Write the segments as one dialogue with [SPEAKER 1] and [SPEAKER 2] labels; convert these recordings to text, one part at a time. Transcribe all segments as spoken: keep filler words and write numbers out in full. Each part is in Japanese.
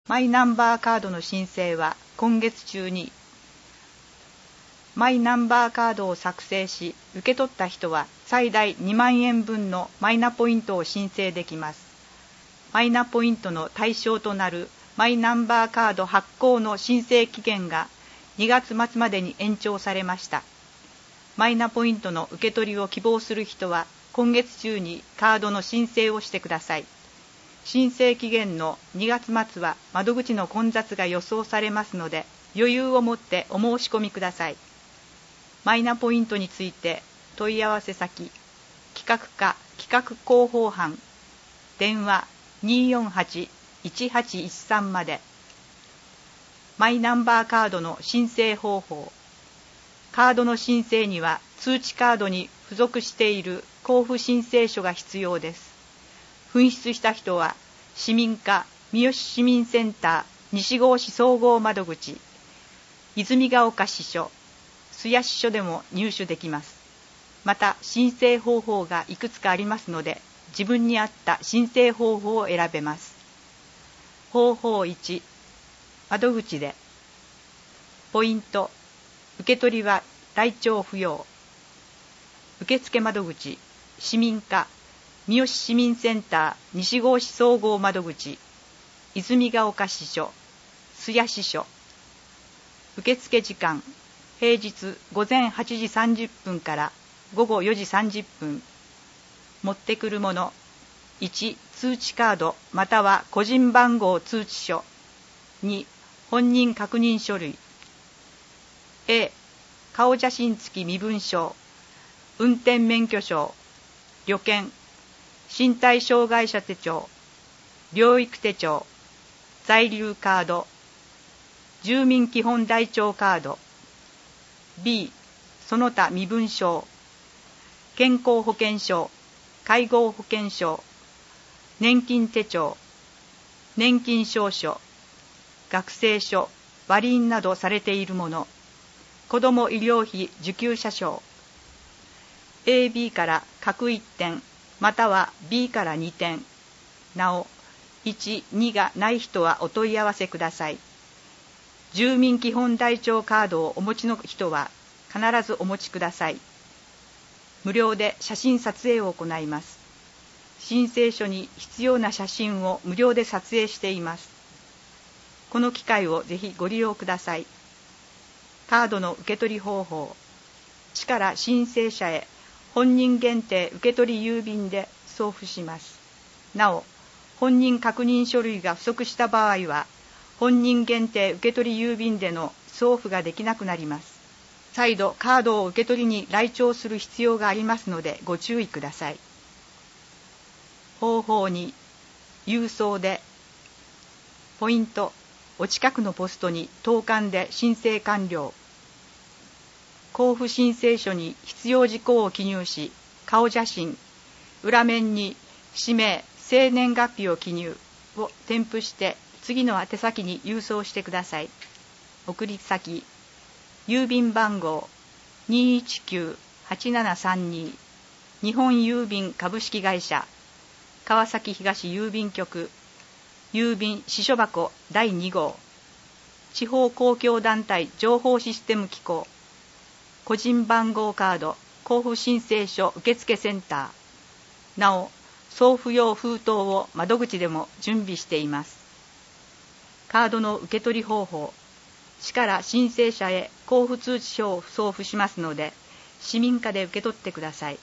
[SPEAKER 1] マイナンバーカードの申請は今月中に。マイナンバーカードを作成し、受け取った人は最大にまんえんぶんのマイナポイントを申請できます。マイナポイントの対象となるマイナンバーカード発行の申請期限がにがつまつまでに延長されました。マイナポイントの受け取りを希望する人は今月中にカードの申請をしてください。申請期限のにがつまつは窓口の混雑が予想されますので、余裕を持ってお申し込みください。マイナポイントについて問い合わせ先、企画課企画広報班、電話 にーよんはち いちはちいちさん まで。マイナンバーカードの申請方法。カードの申請には通知カードに付属している交付申請書が必要です。紛失した人は市民課三好市民センター西郷市総合窓口、泉ヶ丘支所、須谷支所でも入手できます。また申請方法がいくつかありますので、自分に合った申請方法を選べます。方法いち、窓口で。ポイント、受け取りは来庁不要。受付窓口、市民課三好市民センター西郷市総合窓口、泉ヶ丘支所、須谷支所。受付時間、平日午前はちじさんじゅっぷんから午後よじさんじゅっぷん。持ってくるもの、いち、通知カードまたは個人番号通知書。に、本人確認書類。A、顔写真付き身分証、運転免許証、旅券、身体障害者手帳、療育手帳、在留カード、住民基本台帳カード。B、その他身分証、健康保険証、介護保険証、年金手帳、年金証書、学生証、割印などされているもの、子ども医療費受給者証。 エービー から各いってんまたは ビー からにてん。なおいち、にがない人はお問い合わせください。住民基本台帳カードをお持ちの人は必ずお持ちください。無料で写真撮影を行います。申請書に必要な写真を無料で撮影しています。この機会をぜひご利用ください。カードの受け取り方法。市から申請者へ本人限定受取郵便で送付します。なお、本人確認書類が不足した場合は、本人限定受取郵便での送付ができなくなります。再度カードを受け取りに来庁する必要がありますのでご注意ください。方法に、郵送で。ポイント、お近くのポストに投函で申請完了。交付申請書に必要事項を記入し、顔写真、裏面に氏名、生年月日を記入を添付して次の宛先に郵送してください。送り先、郵便番号 にーいちきゅうはちななさんに 日本郵便株式会社川崎東郵便局郵便支所箱だいに号、地方公共団体情報システム機構、個人番号カード交付申請書受付センター。なお、送付用封筒を窓口でも準備しています。カードの受け取り方法。市から申請者へ交付通知書を送付しますので、市民課で受け取ってください。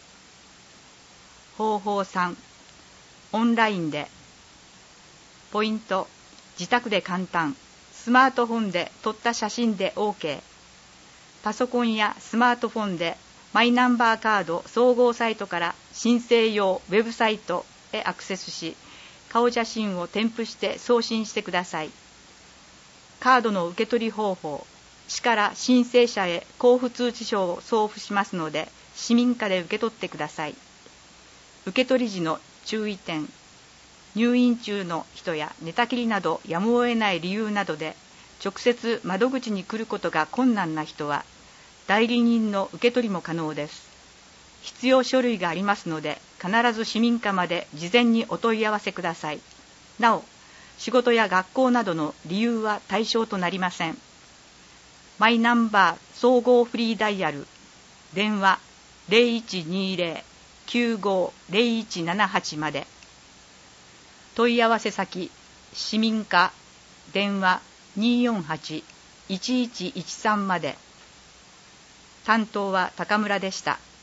[SPEAKER 1] 方法さん、オンラインで。ポイント、自宅で簡単、スマートフォンで撮った写真で OK。パソコンやスマートフォンでマイナンバーカード総合サイトから申請用ウェブサイトへアクセスし、顔写真を添付して送信してください。カードの受け取り方法。市から申請者へ交付通知書を送付しますので、市民課で受け取ってください。受け取り時の注意点。入院中の人や寝たきりなどやむを得ない理由などで直接窓口に来ることが困難な人は、代理人の受け取りも可能です。必要書類がありますので、必ず市民課まで事前にお問い合わせください。なお、 仕事や学校などの理由は対象となりません。マイナンバー総合フリーダイヤル、電話 ゼロいちにゼロ きゅうご ゼロいちななはち まで。問い合わせ先、市民課、電話 にーよんはち いちいちいちさん まで。担当は高村でした。